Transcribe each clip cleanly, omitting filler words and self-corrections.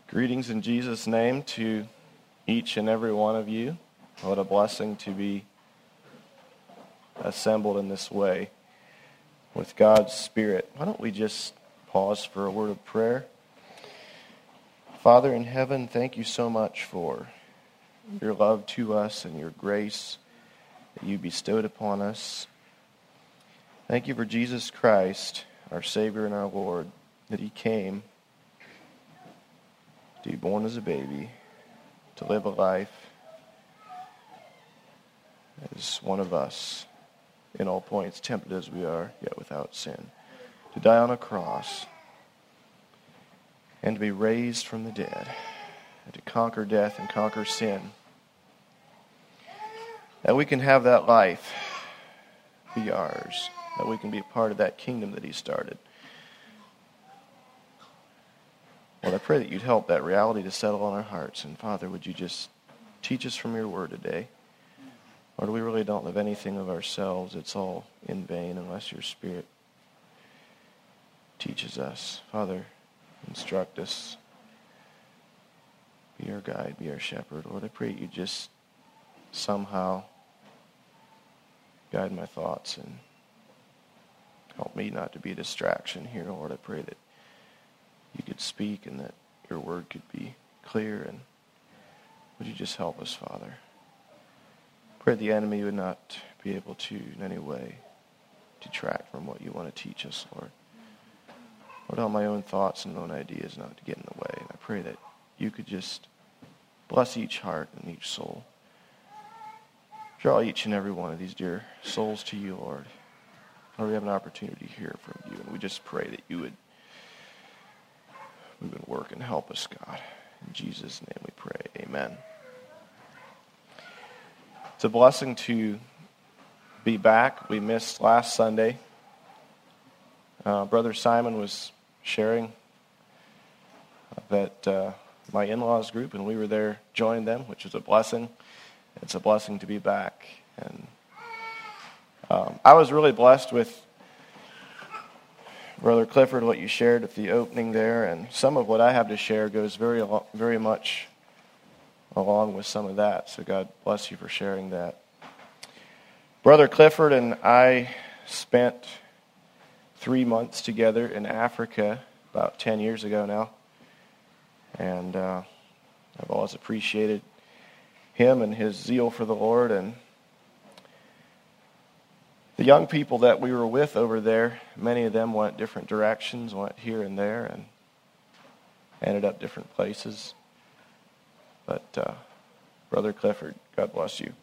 Greetings in Jesus' name to each and every one of you. What a blessing to be assembled in this way with God's Spirit. Why don't we just pause for a word of prayer? Father in heaven, thank you so much for your love to us and your grace that you bestowed upon us. Thank you for Jesus Christ, our Savior and our Lord, that he came to be born as a baby, to live a life as one of us, in all points tempted as we are, yet without sin, to die on a cross, and to be raised from the dead, and to conquer death and conquer sin, that we can have that life be ours, that we can be a part of that kingdom that he started. Lord, I pray that you'd help that reality to settle on our hearts. And Father, would you just teach us from your word today? Lord, we really don't live anything of ourselves. It's all in vain unless your Spirit teaches us. Father, instruct us. Be our guide, be our shepherd. Lord, I pray you just somehow guide my thoughts and help me not to be a distraction here. Lord, I pray that you could speak and that your word could be clear. And would you just help us, Father? Pray the enemy would not be able to in any way detract from what you want to teach us, Lord. Lord, all my own thoughts and own ideas not to get in the way. And I pray that you could just bless each heart and each soul. Draw each and every one of these dear souls to you, Lord. Lord, we have an opportunity to hear from you. And we just pray that you would move and work and help us, God. In Jesus' name we pray. Amen. It's a blessing to be back. We missed last Sunday. Brother Simon was sharing that my in-laws group, and we were there, joined them, which was a blessing. It's a blessing to be back. And I was really blessed with Brother Clifford, what you shared at the opening there, and some of what I have to share goes very much along with some of that. So God bless you for sharing that. Brother Clifford and I spent 3 months together in Africa about 10 years ago now, and I've always appreciated him and his zeal for the Lord. And the young people that we were with over there, many of them went different directions, went here and there, and ended up different places. But Brother Clifford, God bless you.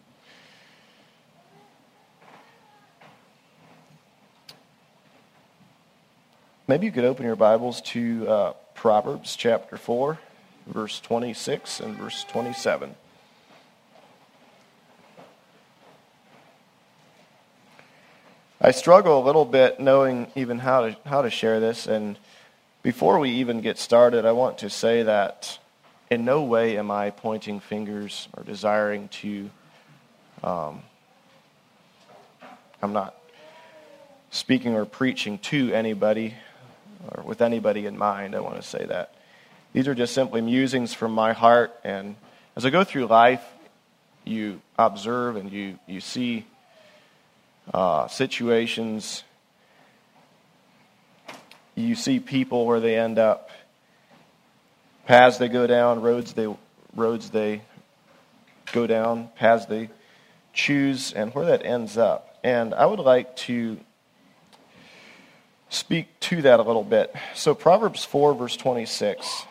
Maybe you could open your Bibles to Proverbs chapter 4, verse 26 and verse 27. I struggle a little bit knowing even how to share this, and before we even get started, I want to say that in no way am I pointing fingers or desiring to, I'm not speaking or preaching to anybody or with anybody in mind. I want to say that. These are just simply musings from my heart, and as I go through life, you observe and you see situations, you see people where they end up, paths they go down, roads they go down, paths they choose, and where that ends up. And I would like to speak to that a little bit. So Proverbs 4, verse 26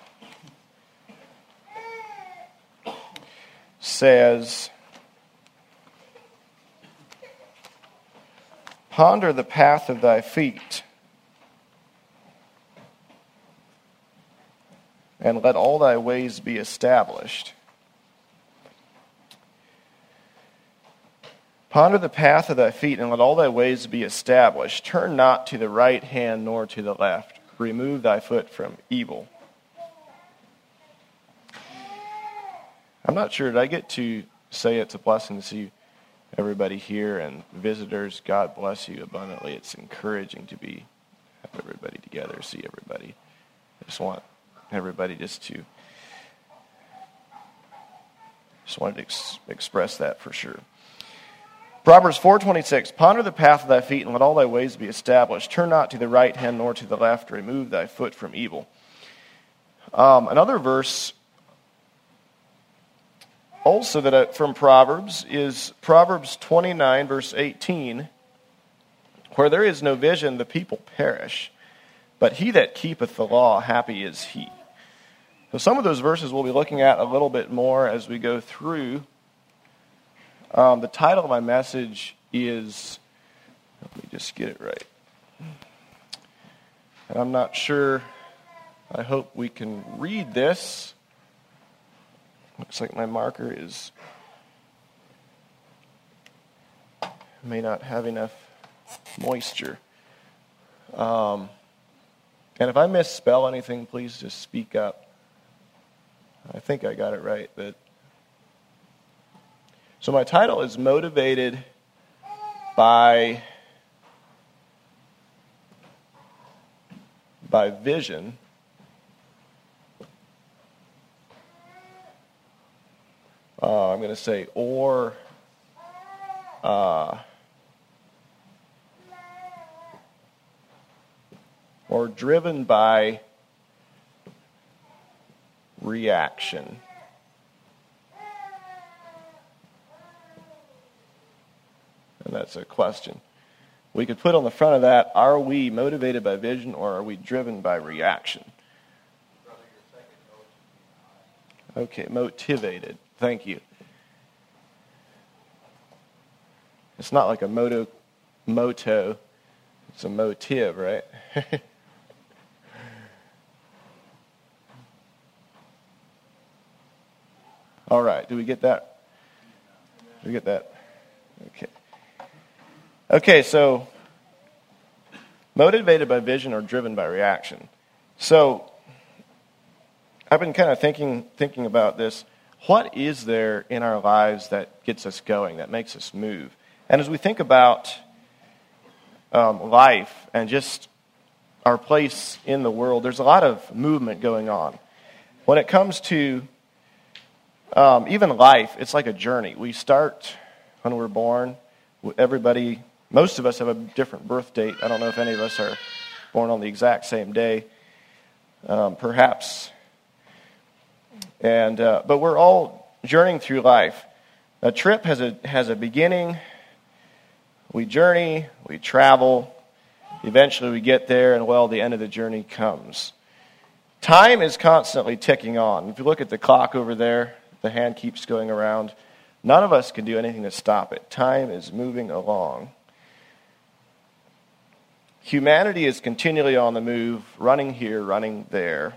says, "Ponder the path of thy feet, and let all thy ways be established." Ponder the path of thy feet, and let all thy ways be established. Turn not to the right hand nor to the left. Remove thy foot from evil. I'm not sure, did I get to say it's a blessing to see everybody here and visitors? God bless you abundantly. It's encouraging to have everybody together, see everybody. I just want everybody just to Just wanted to express that for sure. Proverbs 4:26, ponder the path of thy feet, and let all thy ways be established. Turn not to the right hand nor to the left. Remove thy foot from evil. Another verse also from Proverbs is Proverbs 29, verse 18, where there is no vision, the people perish. But he that keepeth the law, happy is he. So some of those verses we'll be looking at a little bit more as we go through. The title of my message is, let me just get it right. And I'm not sure, I hope we can read this. Looks like my marker may not have enough moisture. And if I misspell anything, please just speak up. I think I got it right, but so my title is Motivated by Vision I'm going to say or driven by reaction. And that's a question. We could put on the front of that, are we motivated by vision or are we driven by reaction? Okay, motivated. Thank you. It's not like a moto. It's a motive, right? All right, do we get that? Do we get that? Okay. Okay, so motivated by vision or driven by reaction. So I've been kind of thinking about this. What is there in our lives that gets us going, that makes us move? And as we think about life and just our place in the world, there's a lot of movement going on. When it comes to even life, it's like a journey. We start when we're born. Most of us have a different birth date. I don't know if any of us are born on the exact same day, perhaps. But we're all journeying through life. A trip has a beginning. We journey, we travel. Eventually we get there, and the end of the journey comes. Time is constantly ticking on. If you look at the clock over there, the hand keeps going around. None of us can do anything to stop it. Time is moving along. Humanity is continually on the move, running here, running there.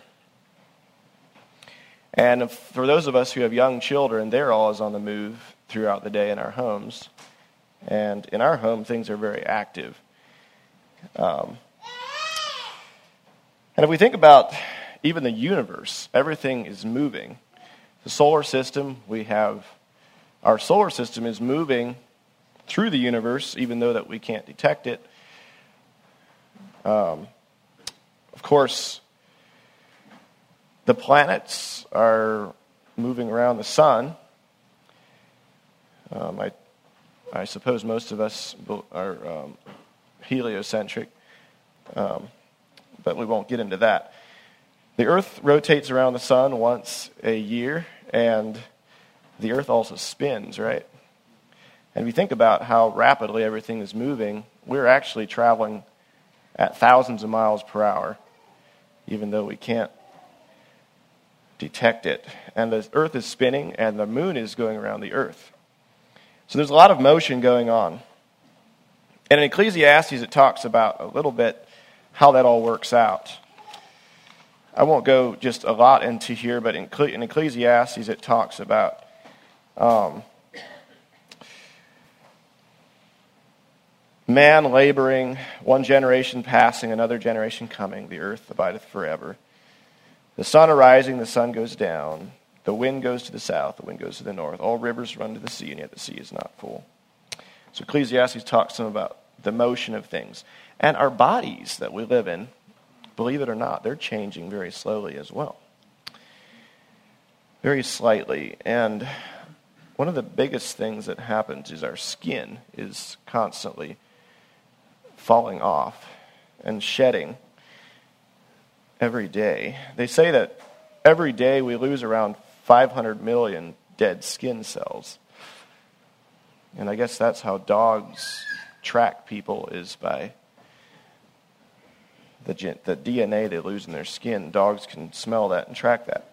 And for those of us who have young children, they're always on the move throughout the day in our homes. And in our home, things are very active. And if we think about even the universe, everything is moving. The solar system, our solar system is moving through the universe, even though that we can't detect it. Of course, the planets are moving around the sun. I suppose most of us are heliocentric, but we won't get into that. The Earth rotates around the sun once a year, and the Earth also spins, right? And if you think about how rapidly everything is moving, we're actually traveling at thousands of miles per hour, even though we can't detect it. And the Earth is spinning, and the moon is going around the Earth. So there's a lot of motion going on. And in Ecclesiastes, it talks about a little bit how that all works out. I won't go just a lot into here, but in Ecclesiastes, it talks about man laboring, one generation passing, another generation coming. The earth abideth forever. The sun arising, the sun goes down. The wind goes to the south, the wind goes to the north. All rivers run to the sea, and yet the sea is not full. So Ecclesiastes talks some about the motion of things. And our bodies that we live in, believe it or not, they're changing very slowly as well. Very slightly. And one of the biggest things that happens is our skin is constantly falling off and shedding every day. They say that every day we lose around 500 million dead skin cells. And I guess that's how dogs track people, is by the DNA they lose in their skin. Dogs can smell that and track that.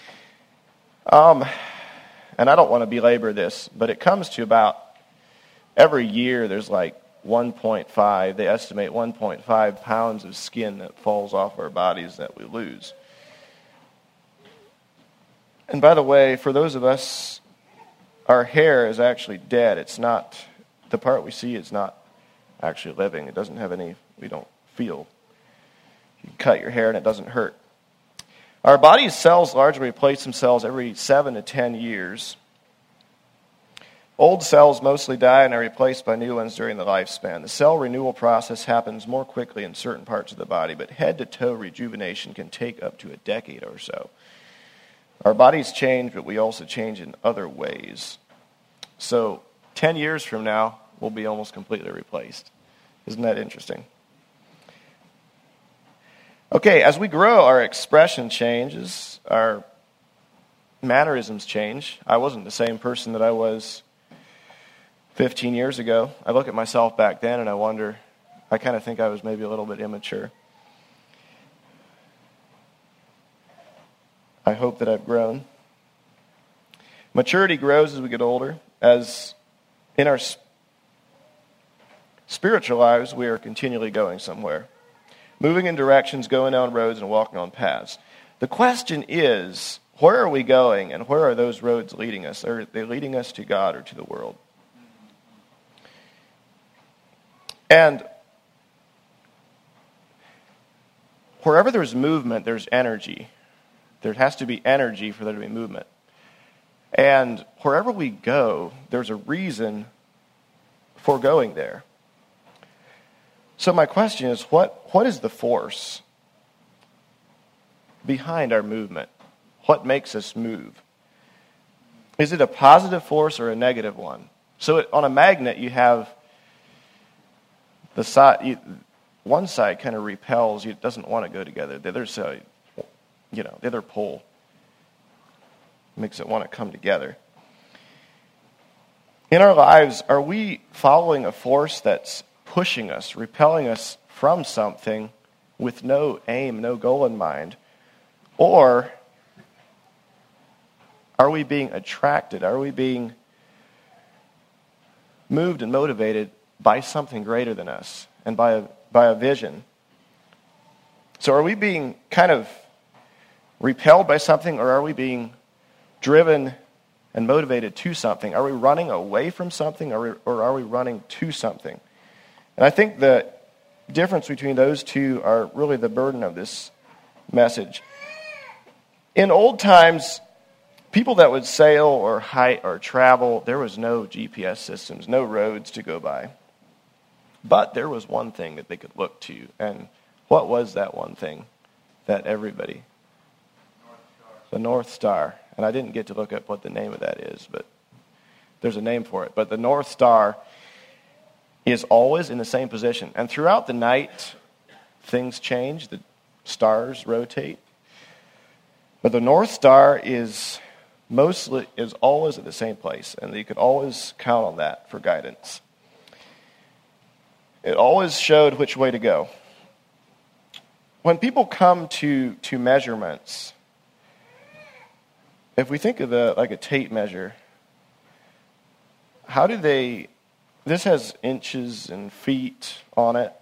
And I don't want to belabor this, but it comes to about every year there's like 1.5, they estimate 1.5 pounds of skin that falls off our bodies that we lose. And by the way, for those of us, our hair is actually dead. It's not, the part we see is not actually living. It doesn't have any, we don't feel. You cut your hair and it doesn't hurt. Our body's cells largely replace themselves every 7 to 10 years. Old cells mostly die and are replaced by new ones during the lifespan. The cell renewal process happens more quickly in certain parts of the body, but head-to-toe rejuvenation can take up to a decade or so. Our bodies change, but we also change in other ways. So 10 years from now, we'll be almost completely replaced. Isn't that interesting? Okay, as we grow, our expression changes, our mannerisms change. I wasn't the same person that I was 15 years ago. I look at myself back then and I wonder, I kind of think I was maybe a little bit immature. I hope that I've grown. Maturity grows as we get older. As in our spiritual lives, we are continually going somewhere. Moving in directions, going down roads, and walking on paths. The question is, where are we going, and where are those roads leading us? Are they leading us to God or to the world? And wherever there's movement, there's energy. There has to be energy for there to be movement. And wherever we go, there's a reason for going there. So my question is, what is the force behind our movement? What makes us move? Is it a positive force or a negative one? So on a magnet, you have the side, one side kind of repels, it doesn't want to go together. The other side, the other pole makes it want to come together. In our lives, are we following a force that's pushing us, repelling us from something with no aim, no goal in mind? Or are we being attracted? Are we being moved and motivated by something greater than us and by a vision? So are we being kind of repelled by something, or are we being driven and motivated to something? Are we running away from something, or are we running to something? And I think the difference between those two are really the burden of this message. In old times, people that would sail or hike or travel, there was no GPS systems, no roads to go by. But there was one thing that they could look to. And what was that one thing that everybody? The North Star. And I didn't get to look up what the name of that is, but there's a name for it. But the North Star is always in the same position. And throughout the night, things change. The stars rotate. But the North Star is always at the same place, and you could always count on that for guidance. It always showed which way to go. When people come to measurements, if we think of like a tape measure, how do they? This has inches and feet on it.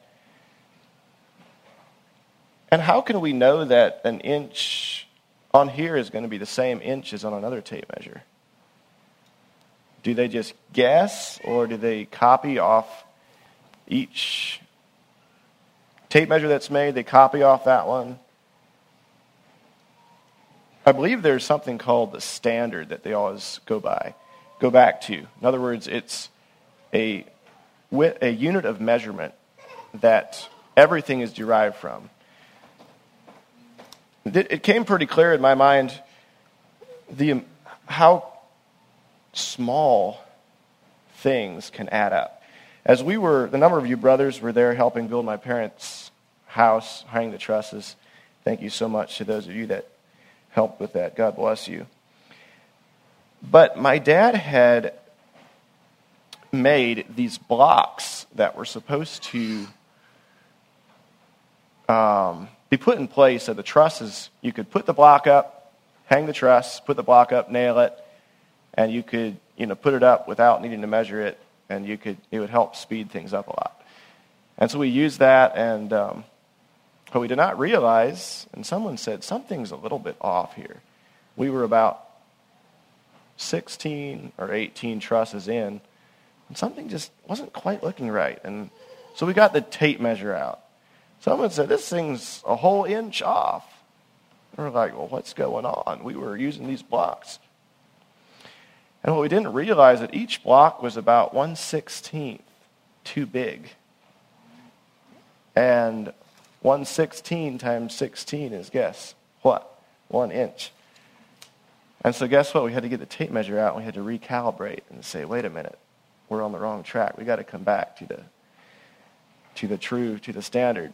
And how can we know that an inch on here is going to be the same inch as on another tape measure? Do they just guess, or do they copy off each tape measure that's made? They copy off that one. I believe there's something called the standard that they always go back to. In other words, it's a unit of measurement that everything is derived from. It came pretty clear in my mind how small things can add up. The number of you brothers were there helping build my parents' house, hang the trusses. Thank you so much to those of you that helped with that. God bless you. But my dad had made these blocks that were supposed to be put in place so the trusses, you could put the block up, hang the truss, put the block up, nail it, and you could put it up without needing to measure it, and it would help speed things up a lot. And so we used that, and but we did not realize, and someone said, something's a little bit off here. We were about 16 or 18 trusses in, and something just wasn't quite looking right. And so we got the tape measure out. Someone said, this thing's a whole inch off. And we're like, well, what's going on? We were using these blocks. And what we didn't realize that each block was about 1/16 too big. And 1/16 times 16 is, guess what? 1 inch. And so guess what? We had to get the tape measure out, and we had to recalibrate and say, wait a minute, we're on the wrong track. We got to come back to the standard.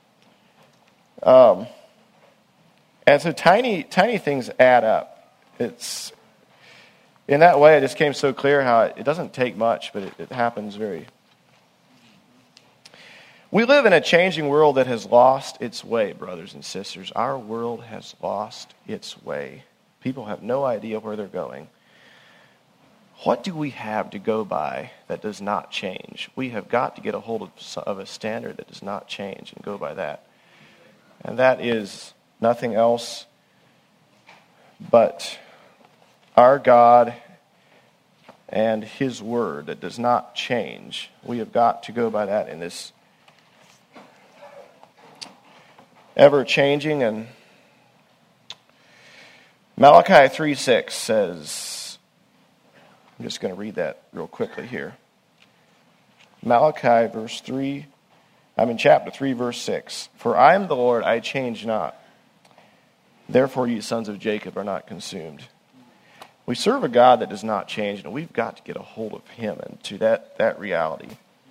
And so tiny things add up. It's in that way, it just came so clear how it doesn't take much, but it happens very. We live in a changing world that has lost its way, brothers and sisters. Our world has lost its way. People have no idea where they're going. What do we have to go by that does not change? We have got to get a hold of a standard that does not change and go by that. And that is nothing else but our God and His Word that does not change. We have got to go by that in this ever-changing. And Malachi 3:6 says, I'm just going to read that real quickly here. Malachi chapter 3, verse 6. For I am the Lord, I change not. Therefore you sons of Jacob are not consumed. We serve a God that does not change, and we've got to get a hold of Him and to that reality.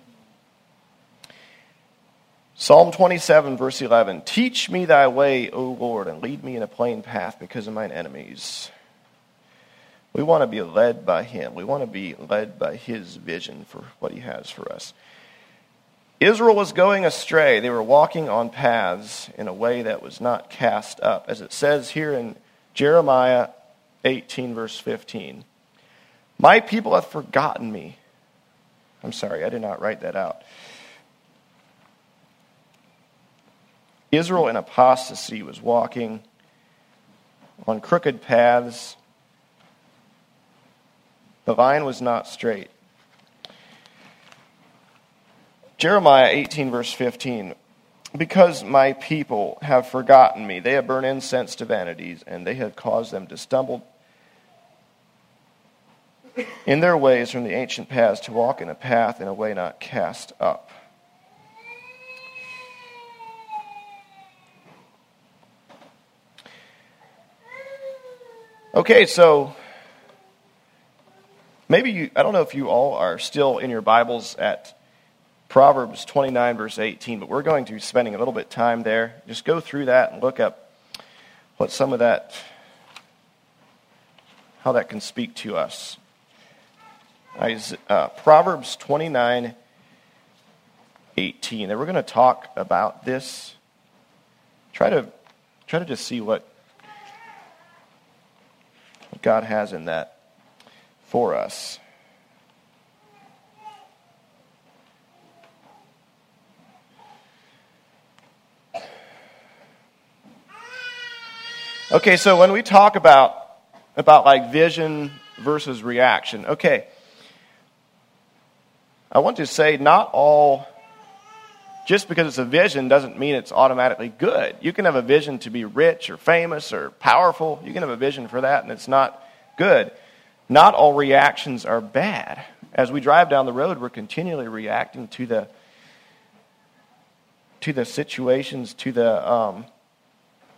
Psalm 27, verse 11. Teach me thy way, O Lord, and lead me in a plain path because of mine enemies. We want to be led by Him. We want to be led by His vision for what He has for us. Israel was going astray. They were walking on paths in a way that was not cast up. As it says here in Jeremiah 18, verse 15. My people have forgotten me. I'm sorry, I did not write that out. Israel in apostasy was walking on crooked paths. The line was not straight. Jeremiah 18, verse 15. Because my people have forgotten me, they have burned incense to vanities, and they have caused them to stumble in their ways from the ancient paths to walk in a path in a way not cast up. Okay, so maybe I don't know if you all are still in your Bibles at Proverbs 29, verse 18, but we're going to be spending a little bit of time there. Just go through that and look up what some of that, how that can speak to us. Proverbs 29, 18. And we're going to talk about this. Try to just see what God has in that for us. Okay, so when we talk about like vision versus reaction, okay, I want to say not all, just because it's a vision doesn't mean it's automatically good. You can have a vision to be rich or famous or powerful. You can have a vision for that and it's not good. Not all reactions are bad. As we drive down the road, we're continually reacting to the situations, to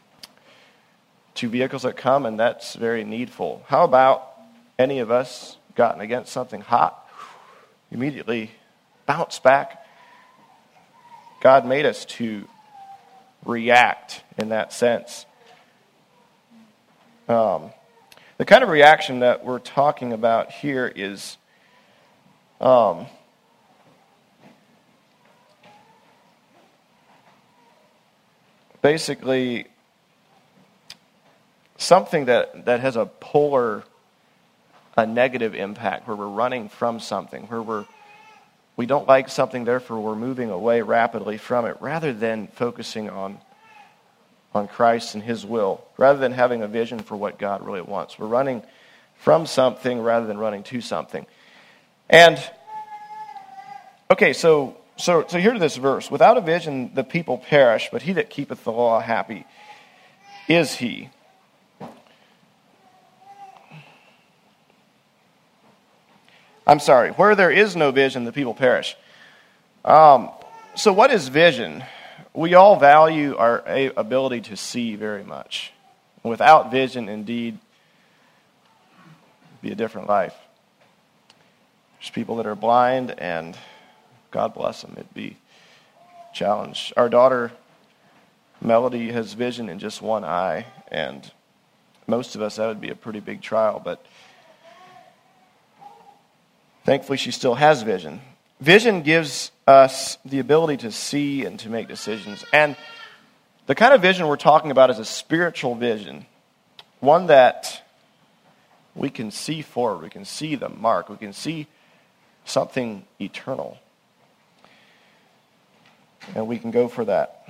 vehicles that come, and that's very needful. How about any of us gotten against something hot, immediately bounce back. God made us to react in that sense. The kind of reaction that we're talking about here is basically something that has a negative impact, where we're running from something, where we don't like something, therefore we're moving away rapidly from it, rather than focusing on Christ and His will, rather than having a vision for what God really wants. We're running from something rather than running to something. And, okay, so here's this verse. Without a vision, the people perish, but he that keepeth the law, happy is he. I'm sorry, where there is no vision, the people perish. So what is vision? We all value our ability to see very much. Without vision, indeed, it'd be a different life. There's people that are blind, and God bless them, it'd be a challenge. Our daughter, Melody, has vision in just one eye, and most of us, that would be a pretty big trial, but thankfully she still has vision. Vision gives us the ability to see and to make decisions. And the kind of vision we're talking about is a spiritual vision. One that we can see forward. We can see the mark. We can see something eternal. And we can go for that.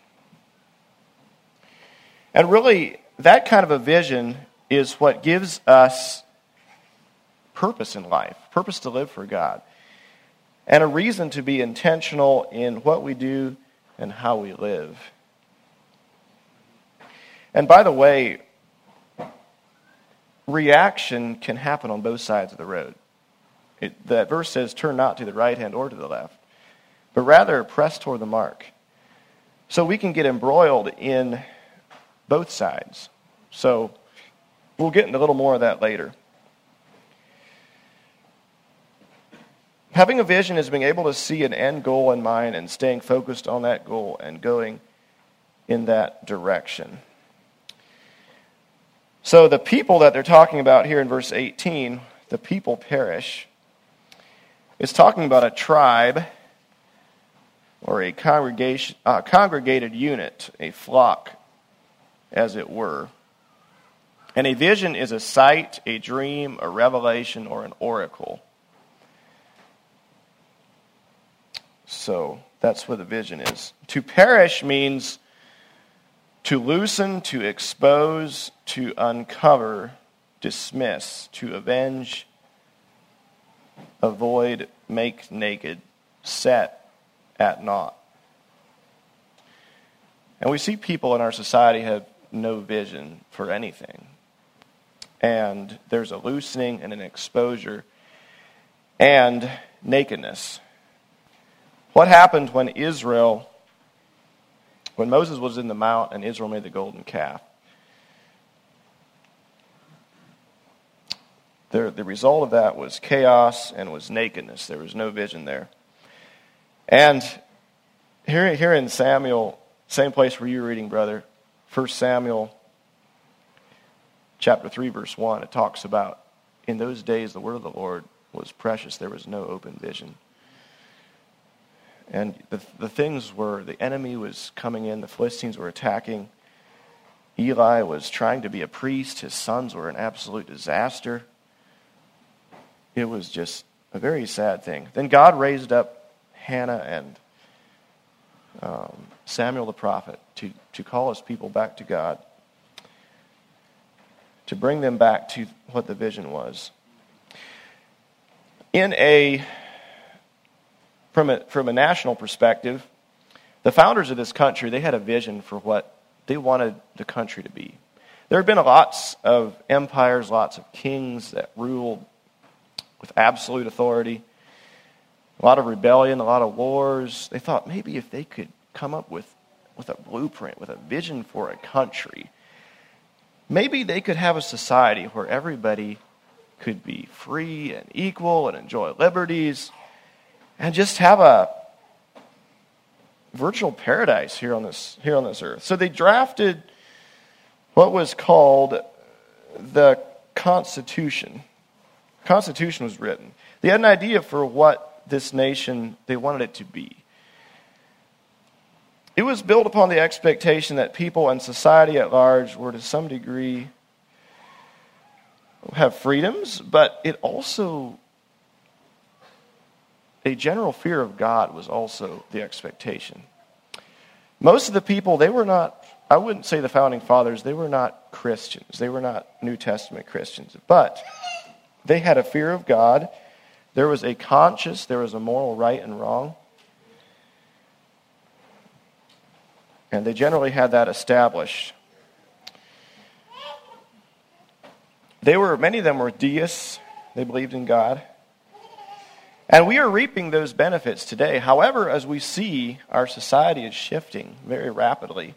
And really, that kind of a vision is what gives us purpose in life. Purpose to live for God. And a reason to be intentional in what we do and how we live. And by the way, reaction can happen on both sides of the road. That verse says, turn not to the right hand or to the left, but rather press toward the mark. So we can get embroiled in both sides. So we'll get into a little more of that later. Having a vision is being able to see an end goal in mind and staying focused on that goal and going in that direction. So the people that they're talking about here in verse 18, the people perish, is talking about a tribe or a congregation, congregated unit, a flock, as it were. And a vision is a sight, a dream, a revelation, or an oracle. So that's what the vision is. To perish means to loosen, to expose, to uncover, dismiss, to avenge, avoid, make naked, set at naught. And we see people in our society have no vision for anything. And there's a loosening and an exposure and nakedness. What happened when Moses was in the mount and Israel made the golden calf? The result of that was chaos and was nakedness. There was no vision there. And here in Samuel, same place where you were reading, brother, 1 Samuel chapter 3, verse 1, it talks about, in those days the word of the Lord was precious. There was no open vision. And the things were, the enemy was coming in, the Philistines were attacking. Eli was trying to be a priest. His sons were an absolute disaster. It was just a very sad thing. Then God raised up Hannah and Samuel the prophet to call his people back to God, to bring them back to what the vision was. From a national perspective, the founders of this country, they had a vision for what they wanted the country to be. There have been lots of empires, lots of kings that ruled with absolute authority, a lot of rebellion, a lot of wars. They thought maybe if they could come up with a blueprint, with a vision for a country, maybe they could have a society where everybody could be free and equal and enjoy liberties and just have a virtual paradise here on this earth. So they drafted what was called the Constitution. The Constitution was written. They had an idea for what this nation, they wanted it to be. It was built upon the expectation that people and society at large were to some degree have freedoms, but it also, a general fear of God was also the expectation. Most of the people, they were not, I wouldn't say the founding fathers, they were not Christians. They were not New Testament Christians. But they had a fear of God. There was a conscience, there was a moral right and wrong. And they generally had that established. Many of them were deists. They believed in God. And we are reaping those benefits today. However, as we see, our society is shifting very rapidly.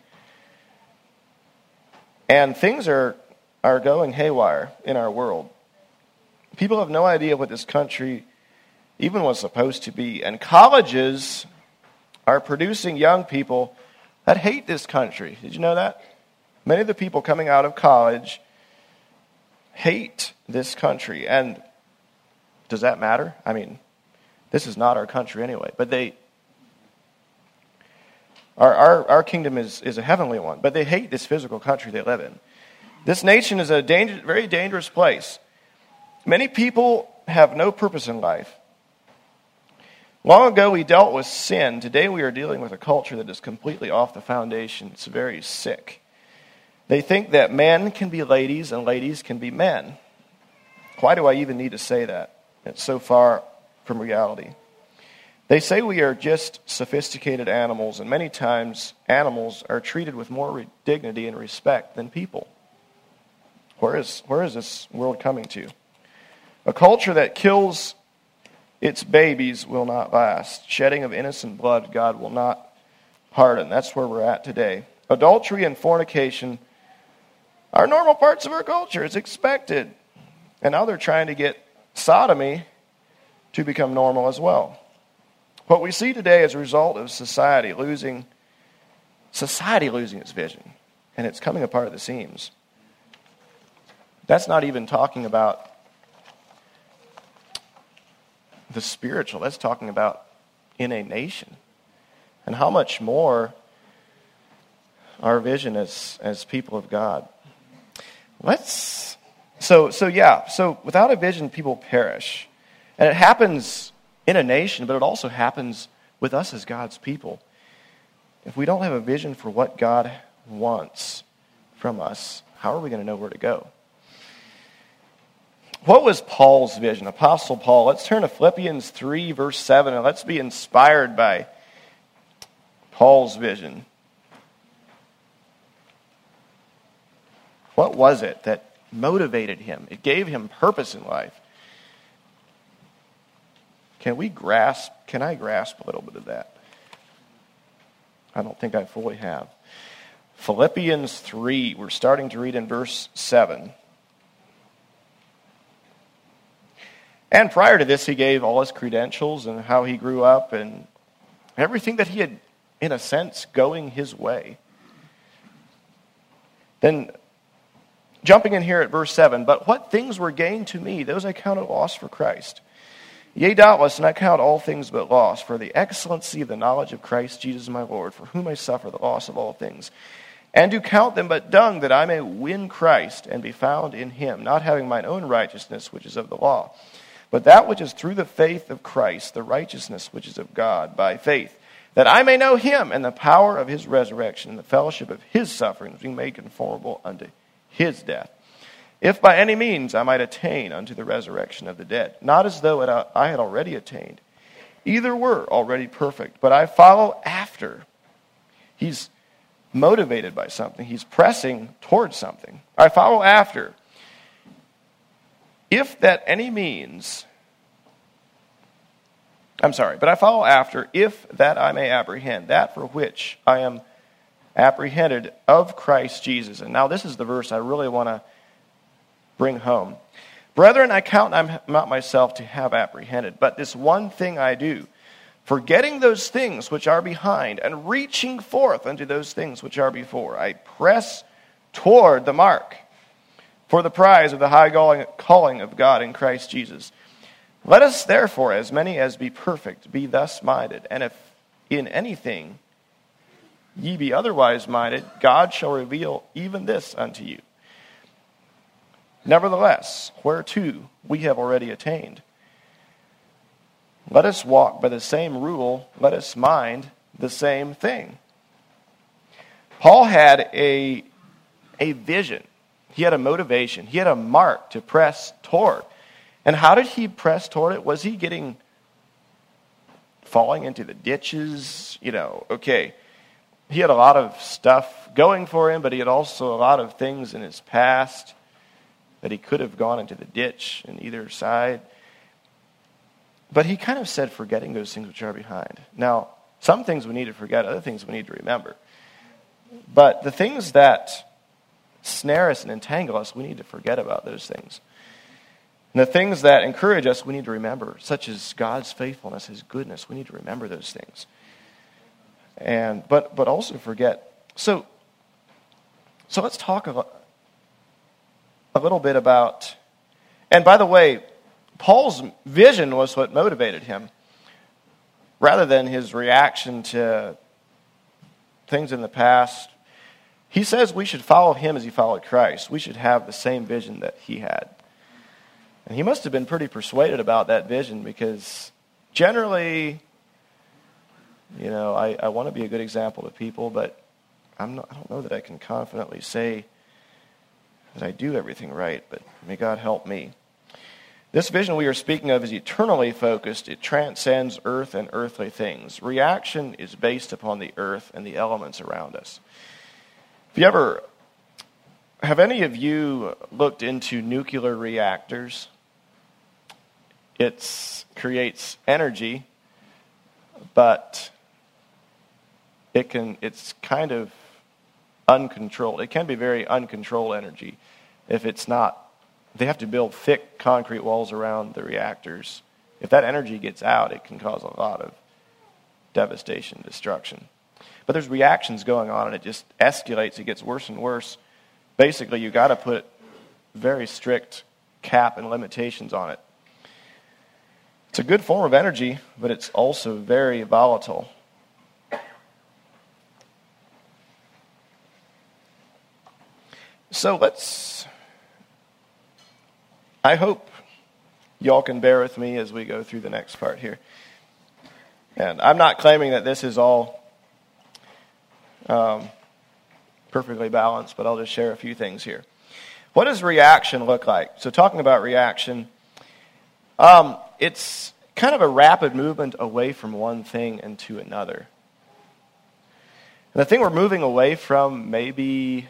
And things are going haywire in our world. People have no idea what this country even was supposed to be. And colleges are producing young people that hate this country. Did you know that? Many of the people coming out of college hate this country. And does that matter? I mean, this is not our country anyway. But our kingdom is a heavenly one. But they hate this physical country they live in. This nation is a very dangerous place. Many people have no purpose in life. Long ago we dealt with sin. Today we are dealing with a culture that is completely off the foundation. It's very sick. They think that men can be ladies and ladies can be men. Why do I even need to say that? It's so far from reality. They say we are just sophisticated animals, and many times animals are treated with more dignity and respect than people. Where is this world coming to? A culture that kills its babies will not last. Shedding of innocent blood, God will not pardon. That's where we're at today. Adultery and fornication are normal parts of our culture. It's expected. And now they're trying to get sodomy to become normal as well. What we see today is a result of society losing its vision. And it's coming apart at the seams. That's not even talking about the spiritual. That's talking about in a nation. And how much more our vision as people of God. So without a vision, people perish. And it happens in a nation, but it also happens with us as God's people. If we don't have a vision for what God wants from us, how are we going to know where to go? What was Paul's vision? Apostle Paul. Let's turn to Philippians 3, verse 7, and let's be inspired by Paul's vision. What was it that motivated him? It gave him purpose in life. Can I grasp a little bit of that? I don't think I fully have. Philippians 3, we're starting to read in verse 7. And prior to this, he gave all his credentials and how he grew up and everything that he had, in a sense, going his way. Then, jumping in here at verse 7, but what things were gained to me, those I counted loss for Christ. Yea, doubtless, and I count all things but loss, for the excellency of the knowledge of Christ Jesus my Lord, for whom I suffer the loss of all things, and do count them but dung, that I may win Christ, and be found in him, not having mine own righteousness, which is of the law, but that which is through the faith of Christ, the righteousness which is of God, by faith, that I may know him, and the power of his resurrection, and the fellowship of his sufferings, being made conformable unto his death, if by any means I might attain unto the resurrection of the dead. Not as though I had already attained. Either were already perfect, but I follow after. He's motivated by something. If I follow after if that I may apprehend that for which I am apprehended of Christ Jesus. And now this is the verse I really want to bring home. Brethren, I count not myself to have apprehended, but this one thing I do, forgetting those things which are behind, and reaching forth unto those things which are before, I press toward the mark for the prize of the high calling of God in Christ Jesus. Let us therefore, as many as be perfect, be thus minded. And if in anything ye be otherwise minded, God shall reveal even this unto you. Nevertheless, whereto we have already attained, let us walk by the same rule, let us mind the same thing. Paul had a vision. He had a motivation. He had a mark to press toward. And how did he press toward it? Was he falling into the ditches? Okay. He had a lot of stuff going for him, but he had also a lot of things in his past that he could have gone into the ditch in either side. But he kind of said, forgetting those things which are behind. Now, some things we need to forget, other things we need to remember. But the things that snare us and entangle us, we need to forget about those things. And the things that encourage us, we need to remember, such as God's faithfulness, His goodness. We need to remember those things. But also forget. So let's talk a little bit about, and by the way, Paul's vision was what motivated him, rather than his reaction to things in the past. He says we should follow him as he followed Christ. We should have the same vision that he had. And he must have been pretty persuaded about that vision, because generally, I want to be a good example to people, but I don't know that I can confidently say that I do everything right, but may God help me. This vision we are speaking of is eternally focused. It transcends earth and earthly things. Reaction is based upon the earth and the elements around us. Have any of you looked into nuclear reactors? It creates energy, but it's kind of uncontrolled. It can be very uncontrolled energy. If it's not, they have to build thick concrete walls around the reactors. If that energy gets out, it can cause a lot of devastation, destruction. But there's reactions going on, and it just escalates. It gets worse and worse. Basically, you got to put very strict cap and limitations on it. It's a good form of energy, but it's also very volatile. So I hope y'all can bear with me as we go through the next part here. And I'm not claiming that this is all perfectly balanced, but I'll just share a few things here. What does reaction look like? So talking about reaction, it's kind of a rapid movement away from one thing and to another. And the thing we're moving away from may be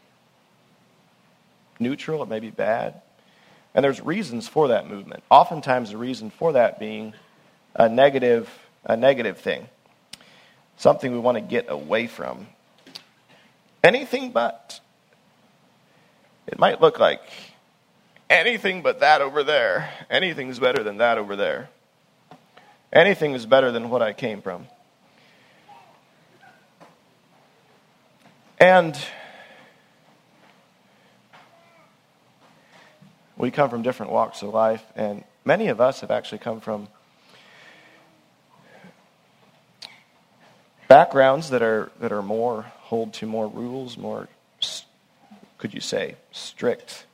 neutral, it may be bad. And there's reasons for that movement. Oftentimes the reason for that being a negative thing. Something we want to get away from. Anything but. It might look like anything but that over there. Anything's better than that over there. Anything is better than what I came from. And we come from different walks of life, and many of us have actually come from backgrounds that are hold to more rules, more, could you say, strict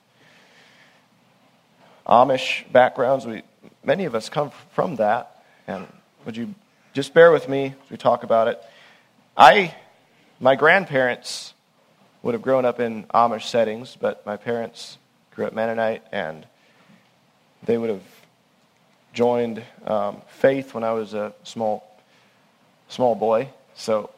Amish backgrounds. Many of us come from that, and would you just bear with me as we talk about it? My grandparents would have grown up in Amish settings, but my parents grew up Mennonite, and they would have joined faith when I was a small boy. So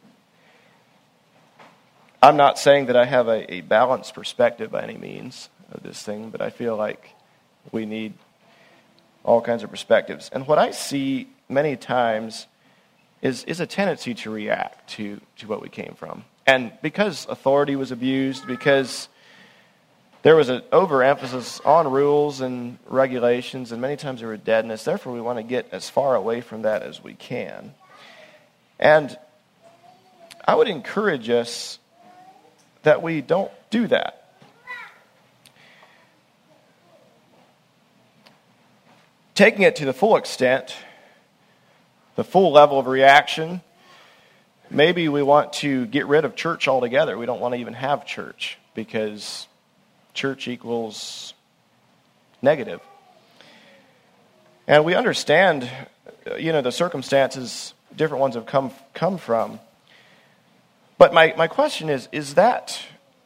I'm not saying that I have a balanced perspective by any means of this thing, but I feel like we need all kinds of perspectives. And what I see many times is a tendency to react to what we came from. And because authority was abused, because there was an overemphasis on rules and regulations, and many times there were deadness. Therefore, we want to get as far away from that as we can. And I would encourage us that we don't do that. Taking it to the full extent, the full level of reaction, maybe we want to get rid of church altogether. We don't want to even have church because church equals negative. And we understand, the circumstances different ones have come from. But my question is that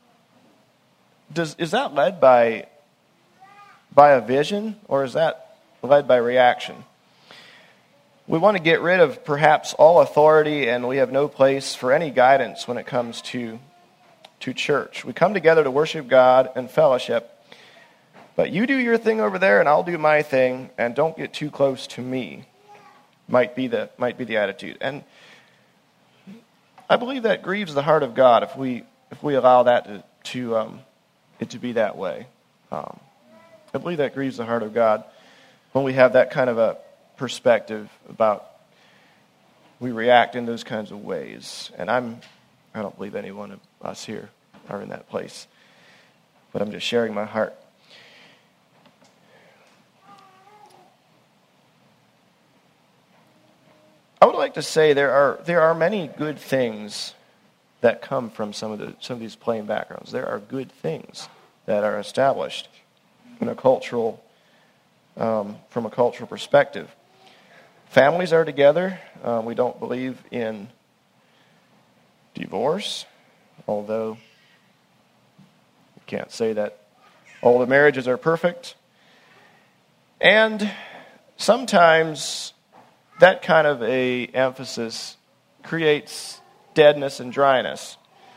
led by a vision, or is that led by reaction? We want to get rid of perhaps all authority, and we have no place for any guidance when it comes to church. We come together to worship God and fellowship, but you do your thing over there and I'll do my thing, and don't get too close to me. Might be the attitude. And I believe that grieves the heart of God if we allow that to be that way. I believe that grieves the heart of God when we have that kind of a perspective about we react in those kinds of ways. And I don't believe any one of us here are in that place. But I'm just sharing my heart. I would like to say there are many good things that come from some of these plain backgrounds. There are good things that are established in a cultural from a cultural perspective. Families are together. We don't believe in divorce, although we can't say that all the marriages are perfect. And sometimes that kind of a emphasis creates deadness and dryness.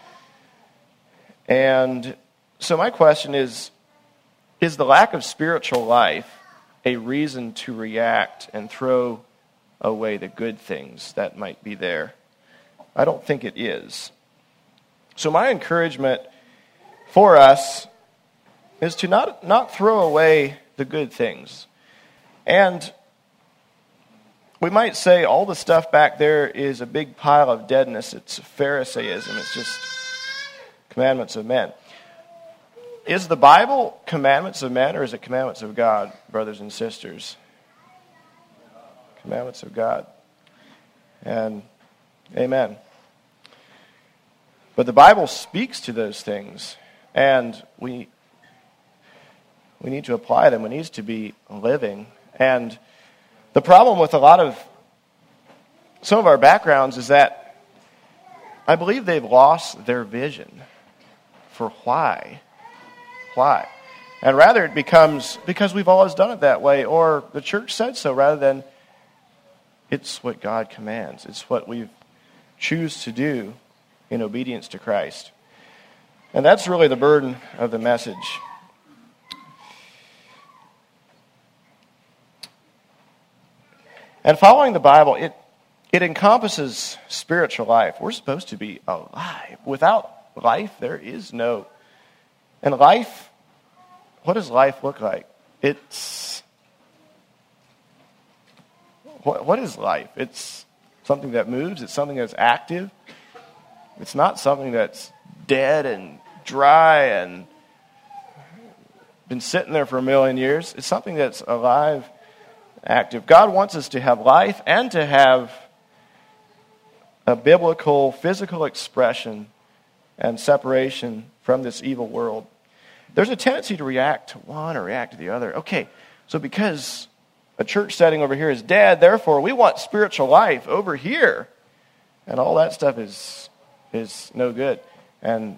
And so my question is the lack of spiritual life a reason to react and throw away the good things that might be there? I don't think it is. So my encouragement for us is to not throw away the good things. And we might say all the stuff back there is a big pile of deadness. It's Pharisaism. It's just commandments of men. Is the Bible commandments of men, or is it commandments of God, brothers and sisters? Commandments of God. And amen. But the Bible speaks to those things, and we need to apply them. It needs to be living. And the problem with some of our backgrounds is that I believe they've lost their vision for why. Why? And rather it becomes because we've always done it that way, or the church said so, rather than it's what God commands. It's what we choose to do in obedience to Christ. And that's really the burden of the message. And following the Bible, it encompasses spiritual life. We're supposed to be alive. Without life, there is no. And life, what does life look like? What is life? It's something that moves. It's something that's active. It's not something that's dead and dry and been sitting there for 1,000,000 years. It's something that's alive, active. God wants us to have life and to have a biblical, physical expression and separation from this evil world. There's a tendency to react to one or react to the other. Okay, so because a church setting over here is dead, therefore we want spiritual life over here. And all that stuff is no good. And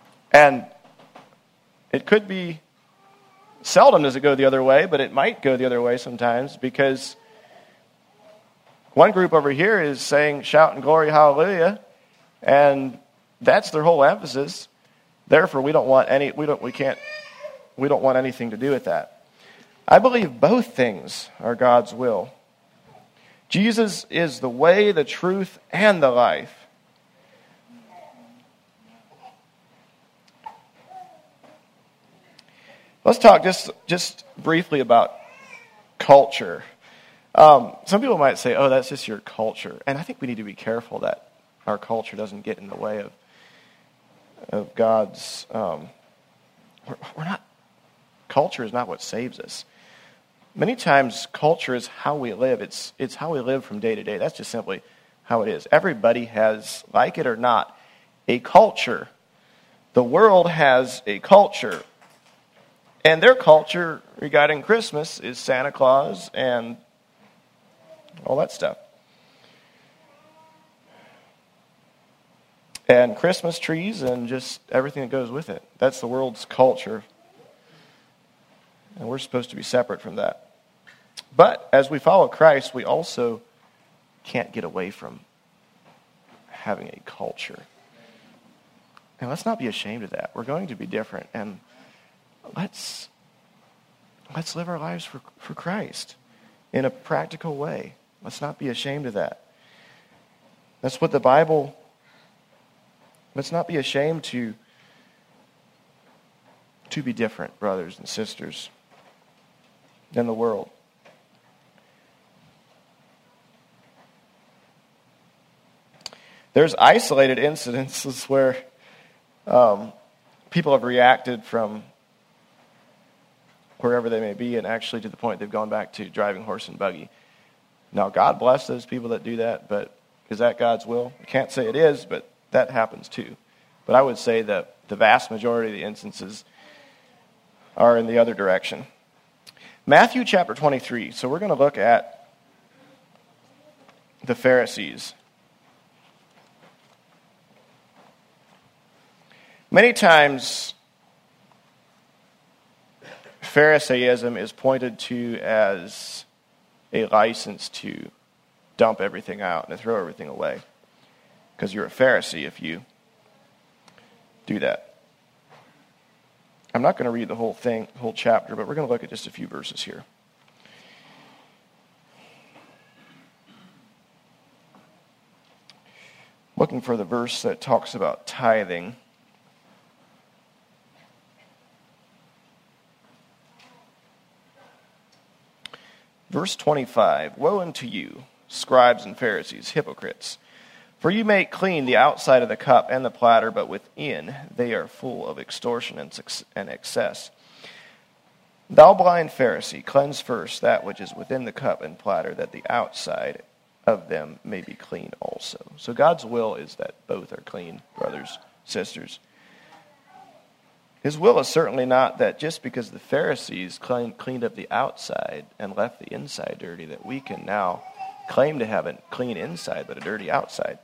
it could be, seldom does it go the other way, but it might go the other way sometimes, because one group over here is saying shout and glory, hallelujah, and that's their whole emphasis. Therefore, we don't want anything to do with that. I believe both things are God's will. Jesus is the way, the truth, and the life. Let's talk just briefly about culture. Some people might say, oh, that's just your culture. And I think we need to be careful that our culture doesn't get in the way of God's... culture is not what saves us. Many times, culture is how we live. It's how we live from day to day. That's just simply how it is. Everybody has, like it or not, a culture. The world has a culture. And their culture regarding Christmas is Santa Claus and all that stuff. And Christmas trees and just everything that goes with it. That's the world's culture. And we're supposed to be separate from that. But as we follow Christ, we also can't get away from having a culture. And let's not be ashamed of that. We're going to be different. And let's live our lives for Christ in a practical way. Let's not be ashamed of that. That's what the Bible... Let's not be ashamed to be different, brothers and sisters, than the world. There's isolated incidences where people have reacted from wherever they may be, and actually to the point they've gone back to driving horse and buggy. Now, God bless those people that do that, but is that God's will? I can't say it is, but that happens too. But I would say that the vast majority of the instances are in the other direction. Matthew chapter 23. So we're going to look at the Pharisees. Many times, Pharisaism is pointed to as a license to dump everything out and to throw everything away. Because you're a Pharisee if you do that. I'm not going to read the whole chapter, but we're going to look at just a few verses here. Looking for the verse that talks about tithing. Verse 25, "Woe unto you, scribes and Pharisees, hypocrites! For you make clean the outside of the cup and the platter, but within they are full of extortion and excess. Thou blind Pharisee, cleanse first that which is within the cup and platter, that the outside of them may be clean also." So God's will is that both are clean, brothers, sisters. His will is certainly not that just because the Pharisees cleaned up the outside and left the inside dirty, that we can now claim to have a clean inside but a dirty outside.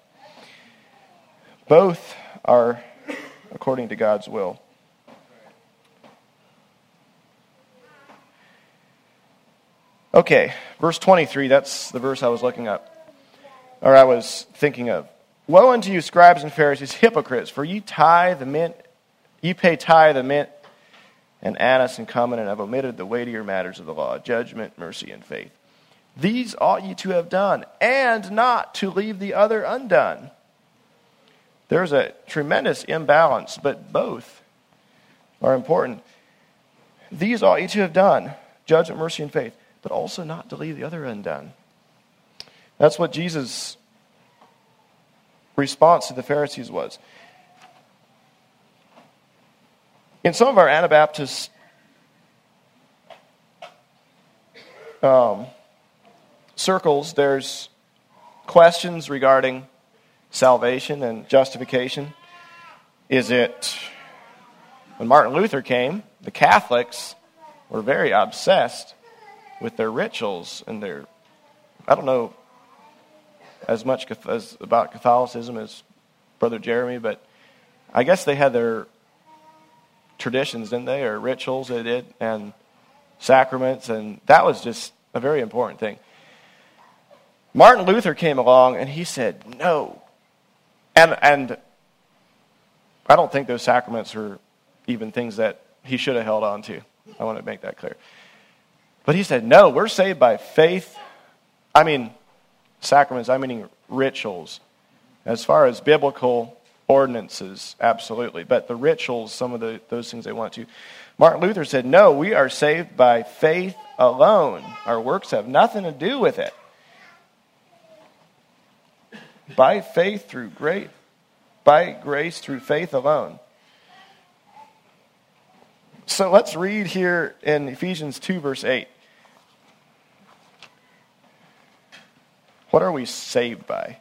Both are according to God's will. Okay, verse 23, that's the verse I was looking up, or I was thinking of. "Woe unto you, scribes and Pharisees, hypocrites, for ye pay tithe the mint and anise and cumin, and have omitted the weightier matters of the law, judgment, mercy, and faith. These ought ye to have done, and not to leave the other undone." There's a tremendous imbalance, but both are important. These ought ye to have done, judgment, mercy, and faith, but also not to leave the other undone. That's what Jesus' response to the Pharisees was. In some of our Anabaptist circles, there's questions regarding salvation and justification. Is it, when Martin Luther came, the Catholics were very obsessed with their rituals and their, I don't know as much about Catholicism as Brother Jeremy, but I guess they had their traditions, didn't they, or rituals they did, and sacraments, and that was just a very important thing. Martin Luther came along and he said, no. And I don't think those sacraments are even things that he should have held on to. I want to make that clear. But he said, no, we're saved by faith. I mean, sacraments, I mean rituals. As far as biblical ordinances, absolutely. But the rituals, some of those things they want to. Martin Luther said, no, we are saved by faith alone. Our works have nothing to do with it. By faith through grace, by grace through faith alone. So let's read here in Ephesians 2, verse 8. What are we saved by?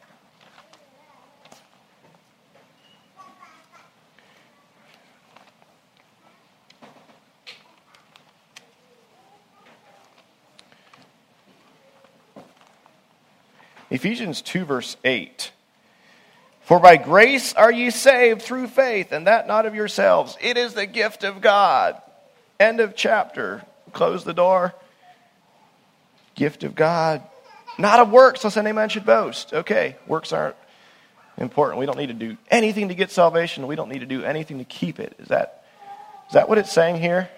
Ephesians 2, verse 8. For by grace are ye saved through faith, and that not of yourselves. It is the gift of God. End of chapter. Close the door. Gift of God. Not of works, lest any man should boast. Okay, works aren't important. We don't need to do anything to get salvation. We don't need to do anything to keep it. Is that what it's saying here?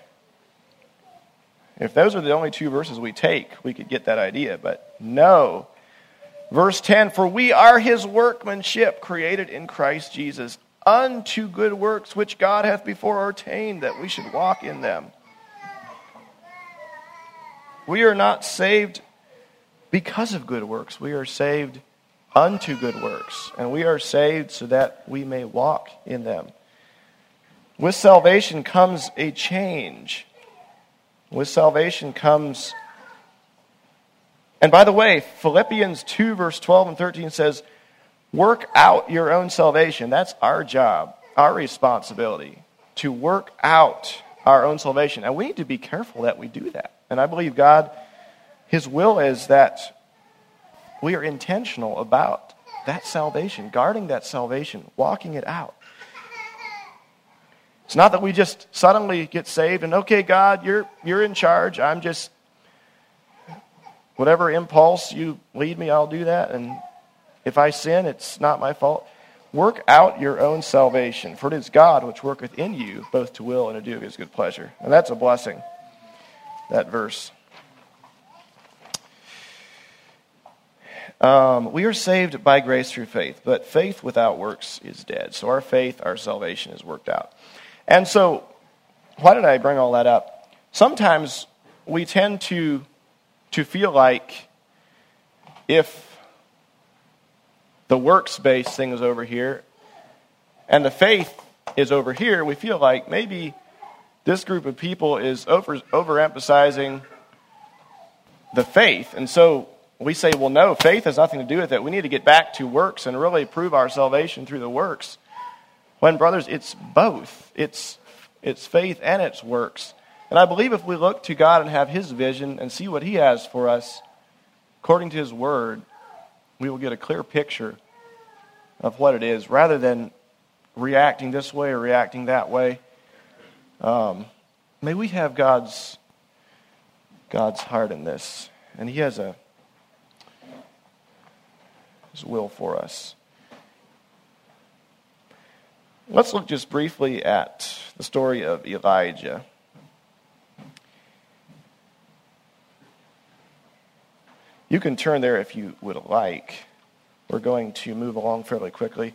If those are the only two verses we take, we could get that idea. But no. Verse 10, for we are his workmanship, created in Christ Jesus, unto good works, which God hath before ordained that we should walk in them. We are not saved because of good works. We are saved unto good works. And we are saved so that we may walk in them. With salvation comes a change. With salvation comes... And by the way, Philippians 2, verse 12 and 13 says, work out your own salvation. That's our job, our responsibility, to work out our own salvation. And we need to be careful that we do that. And I believe God, his will is that we are intentional about that salvation, guarding that salvation, walking it out. It's not that we just suddenly get saved and, okay, God, you're in charge. I'm just... whatever impulse you lead me, I'll do that. And if I sin, it's not my fault. Work out your own salvation, for it is God which worketh in you, both to will and to do of his good pleasure. And that's a blessing, that verse. We are saved by grace through faith, but faith without works is dead. So our faith, our salvation is worked out. And so, why did I bring all that up? Sometimes we tend to feel like if the works-based thing is over here and the faith is over here, we feel like maybe this group of people is overemphasizing the faith. And so we say, well, no, faith has nothing to do with it. We need to get back to works and really prove our salvation through the works. When, brothers, it's both. It's faith and it's works. And I believe if we look to God and have his vision and see what he has for us, according to his word, we will get a clear picture of what it is, rather than reacting this way or reacting that way. May we have God's heart in this, and he has his will for us. Let's look just briefly at the story of Elijah. You can turn there if you would like. We're going to move along fairly quickly.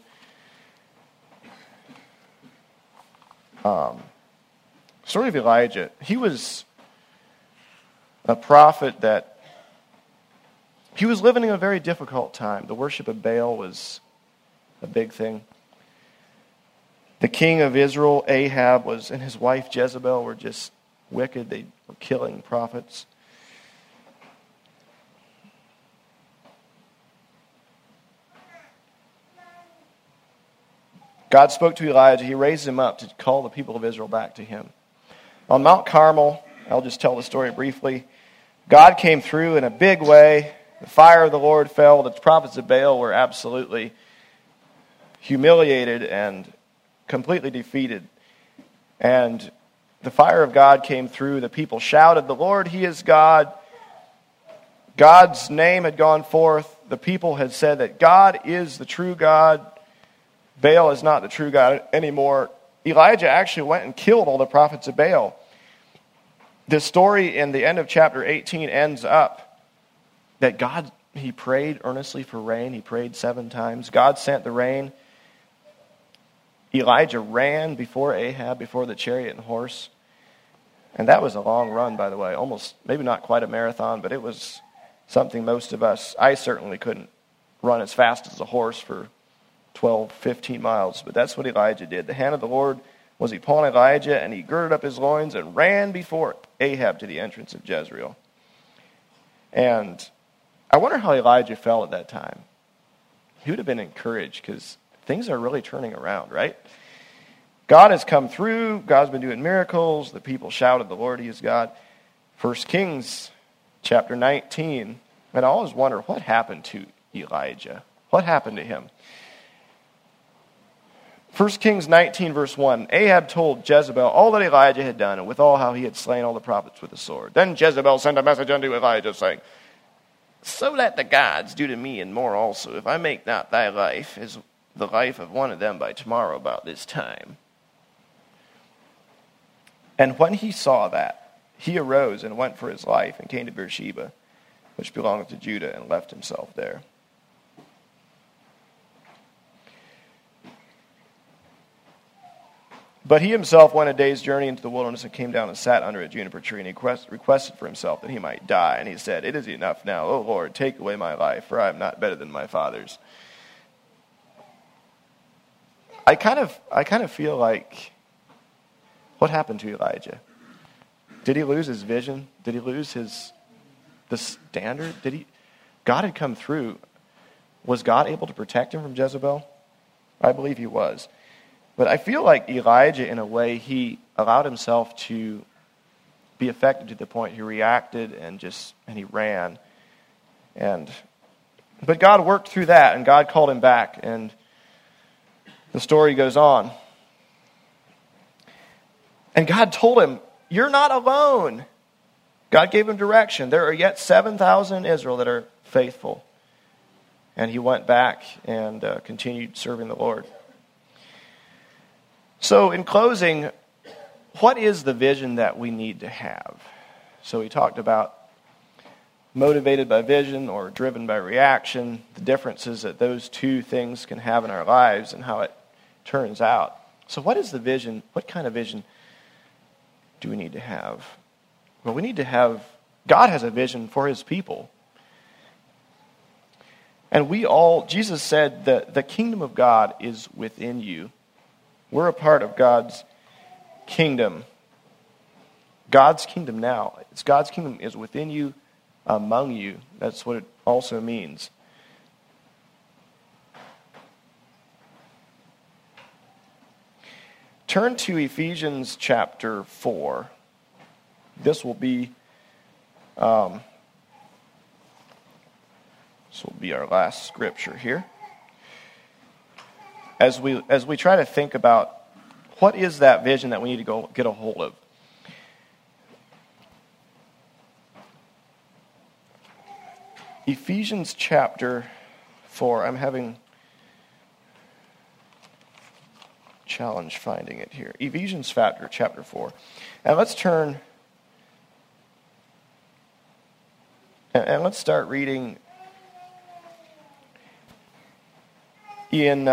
Story of Elijah. He was a prophet that he was living in a very difficult time. The worship of Baal was a big thing. The king of Israel, Ahab, and his wife Jezebel were just wicked. They were killing prophets. God spoke to Elijah. He raised him up to call the people of Israel back to him. On Mount Carmel, I'll just tell the story briefly. God came through in a big way. The fire of the Lord fell. The prophets of Baal were absolutely humiliated and completely defeated. And the fire of God came through. The people shouted, "The Lord, he is God." God's name had gone forth. The people had said that God is the true God. Baal is not the true God anymore. Elijah actually went and killed all the prophets of Baal. This story in the end of chapter 18 ends up that God, he prayed earnestly for rain. He prayed 7 times. God sent the rain. Elijah ran before Ahab, before the chariot and horse. And that was a long run, by the way. Almost, maybe not quite a marathon, but it was something most of us, I certainly couldn't run as fast as a horse for 12, 15 miles. But that's what Elijah did. The hand of the Lord was upon Elijah, and he girded up his loins and ran before Ahab to the entrance of Jezreel. And I wonder how Elijah felt at that time. He would have been encouraged because things are really turning around, right? God has come through. God's been doing miracles. The people shouted, "The Lord, He is God." 1 Kings chapter 19. And I always wonder, what happened to Elijah? What happened to him? 1 Kings 19, verse 1. Ahab told Jezebel all that Elijah had done, and withal how he had slain all the prophets with the sword. Then Jezebel sent a message unto Elijah, saying, "So let the gods do to me and more also, if I make not thy life as the life of one of them by tomorrow about this time." And when he saw that, he arose and went for his life and came to Beersheba, which belongeth to Judah, and left himself there. But he himself went a day's journey into the wilderness and came down and sat under a juniper tree, and he requested for himself that he might die. And he said, "It is enough now, O Lord, take away my life, for I am not better than my fathers." I kind of feel like, what happened to Elijah? Did he lose his vision? Did he lose the standard? God had come through. Was God able to protect him from Jezebel? I believe he was. But I feel like Elijah, in a way, he allowed himself to be affected to the point he reacted and he ran. But God worked through that, and God called him back, and the story goes on. And God told him, "You're not alone." God gave him direction. There are yet 7,000 in Israel that are faithful. And he went back and continued serving the Lord. So in closing, what is the vision that we need to have? So we talked about motivated by vision or driven by reaction, the differences that those two things can have in our lives and how it turns out. So what is the vision? What kind of vision do we need to have? Well, we need to have, God has a vision for His people. And Jesus said that the kingdom of God is within you. We're a part of God's kingdom. God's kingdom now. It's God's kingdom is within you, among you. That's what it also means. Turn to Ephesians chapter 4. This will be our last scripture here. As we try to think about what is that vision that we need to go get a hold of. Ephesians chapter 4. I'm having challenge finding it here. Ephesians chapter 4. And let's turn and let's start reading in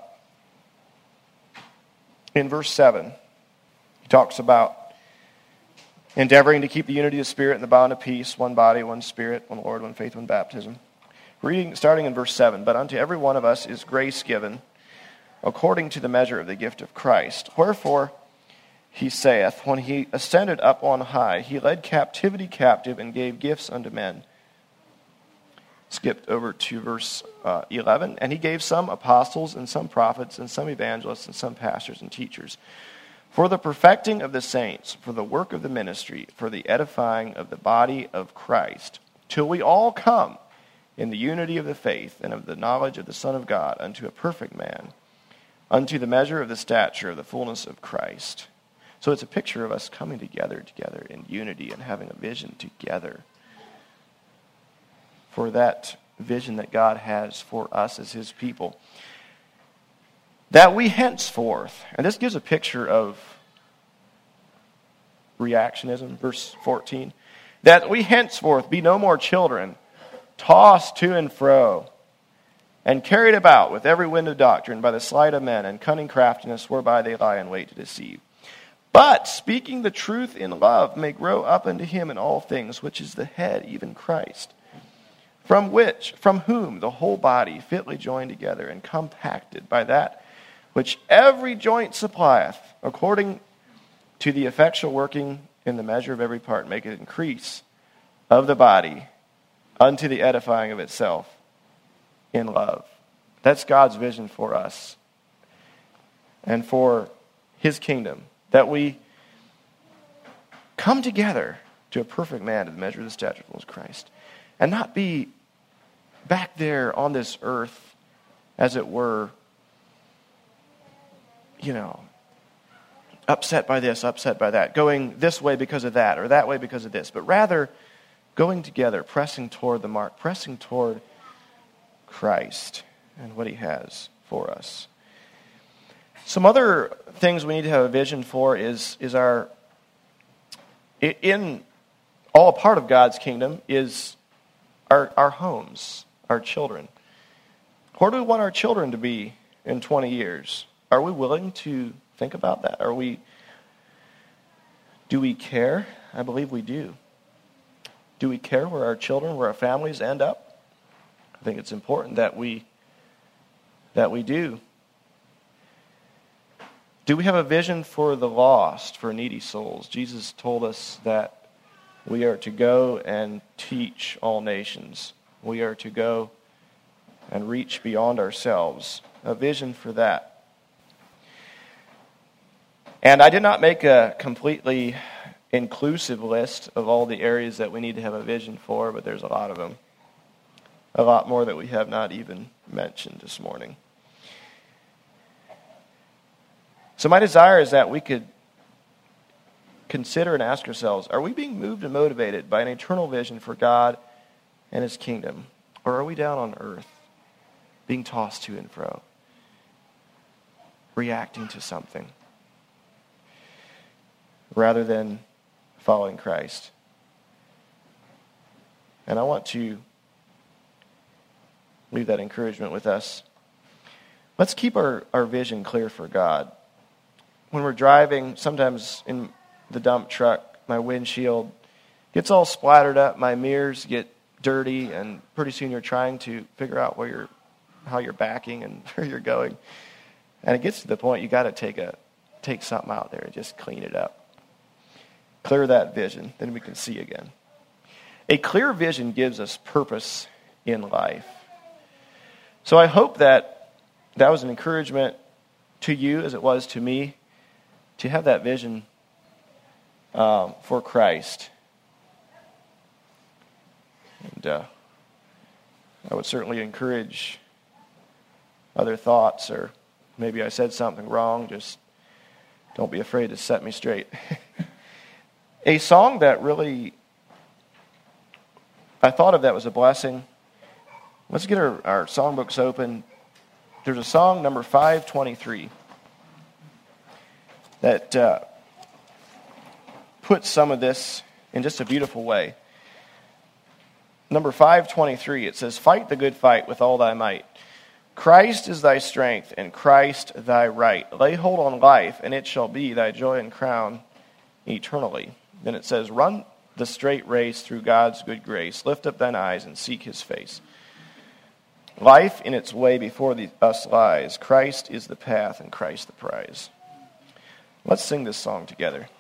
verse 7. He talks about endeavoring to keep the unity of spirit and the bond of peace, one body, one spirit, one Lord, one faith, one baptism. Reading, starting in verse 7. But unto every one of us is grace given, according to the measure of the gift of Christ. Wherefore, he saith, when he ascended up on high, he led captivity captive and gave gifts unto men. Skipped over to verse 11. And he gave some apostles and some prophets and some evangelists and some pastors and teachers for the perfecting of the saints, for the work of the ministry, for the edifying of the body of Christ, till we all come in the unity of the faith and of the knowledge of the Son of God unto a perfect man, unto the measure of the stature of the fullness of Christ. So it's a picture of us coming together in unity and having a vision together for that vision that God has for us as His people. That we henceforth, and this gives a picture of reactionism, verse 14, that we henceforth be no more children, tossed to and fro, and carried about with every wind of doctrine by the sleight of men and cunning craftiness whereby they lie in wait to deceive. But speaking the truth in love may grow up unto him in all things, which is the head, even Christ, from whom the whole body fitly joined together and compacted by that which every joint supplieth, according to the effectual working in the measure of every part, make it increase of the body unto the edifying of itself in love. That's God's vision for us and for his kingdom, that we come together to a perfect man to the measure of the stature of Christ, and not be back there on this earth, as it were, upset by this, upset by that, going this way because of that, or that way because of this, but rather going together, pressing toward the mark, pressing toward Christ and what he has for us. Some other things we need to have a vision for is all a part of God's kingdom is our homes, our children. Where do we want our children to be in 20 years? Are we willing to think about that? Do we care? I believe we do. Do we care where our children, where our families end up? I think it's important that we do. Do we have a vision for the lost, for needy souls? Jesus told us that we are to go and teach all nations. We are to go and reach beyond ourselves. A vision for that. And I did not make a completely inclusive list of all the areas that we need to have a vision for, but there's a lot of them. A lot more that we have not even mentioned this morning. So my desire is that we could consider and ask ourselves, are we being moved and motivated by an eternal vision for God and his kingdom? Or are we down on earth, being tossed to and fro, reacting to something, rather than following Christ? And I want to leave that encouragement with us. Let's keep our vision clear for God. When we're driving, sometimes in the dump truck, my windshield gets all splattered up, my mirrors get dirty, and pretty soon you're trying to figure out how you're backing and where you're going. And it gets to the point you got to take something out there and just clean it up. Clear that vision, then we can see again. A clear vision gives us purpose in life. So I hope that was an encouragement to you as it was to me to have that vision for Christ. And I would certainly encourage other thoughts, or maybe I said something wrong, just don't be afraid to set me straight. A song that really I thought of that was a blessing. Let's get our songbooks open. There's a song, number 523, that puts some of this in just a beautiful way. Number 523, it says, "Fight the good fight with all thy might. Christ is thy strength, and Christ thy right. Lay hold on life, and it shall be thy joy and crown eternally." Then it says, "Run the straight race through God's good grace. Lift up thine eyes and seek his face. Life in its way before us lies. Christ is the path, and Christ the prize." Let's sing this song together.